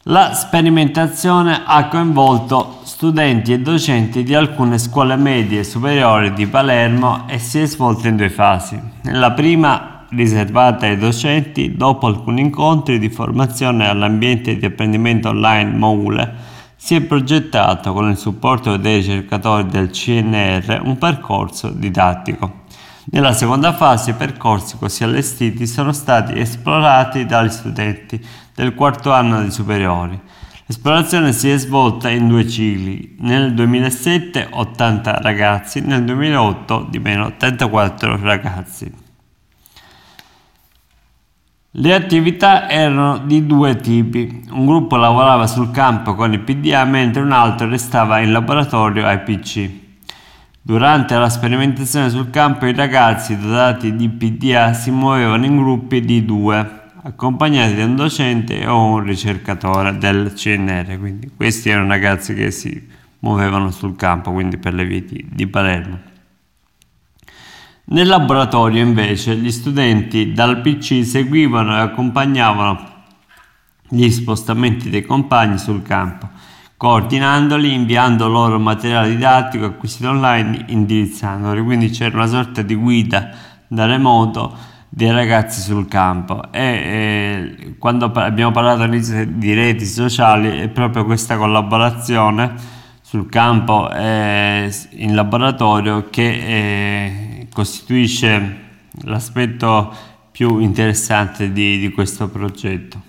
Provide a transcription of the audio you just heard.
La sperimentazione ha coinvolto studenti e docenti di alcune scuole medie e superiori di Palermo e si è svolta in due fasi. Nella prima, riservata ai docenti, dopo alcuni incontri di formazione all'ambiente di apprendimento online MOOLE, si è progettato con il supporto dei ricercatori del CNR un percorso didattico. Nella seconda fase i percorsi così allestiti sono stati esplorati dagli studenti del quarto anno di superiori. L'esplorazione si è svolta in due cicli: nel 2007 80 ragazzi, nel 2008 di meno 84 ragazzi. Le attività erano di due tipi: un gruppo lavorava sul campo con i PDA mentre un altro restava in laboratorio ai PC. Durante la sperimentazione sul campo i ragazzi dotati di PDA si muovevano in gruppi di due, accompagnati da un docente o un ricercatore del CNR, quindi questi erano ragazzi che si muovevano sul campo, quindi per le vie di Palermo. Nel laboratorio invece gli studenti dal PC seguivano e accompagnavano gli spostamenti dei compagni sul campo, coordinandoli, inviando loro materiale didattico acquisito online, indirizzandoli. Quindi c'era una sorta di guida da remoto dei ragazzi sul campo e quando abbiamo parlato all'inizio di reti sociali è proprio questa collaborazione sul campo e in laboratorio che costituisce l'aspetto più interessante di questo progetto.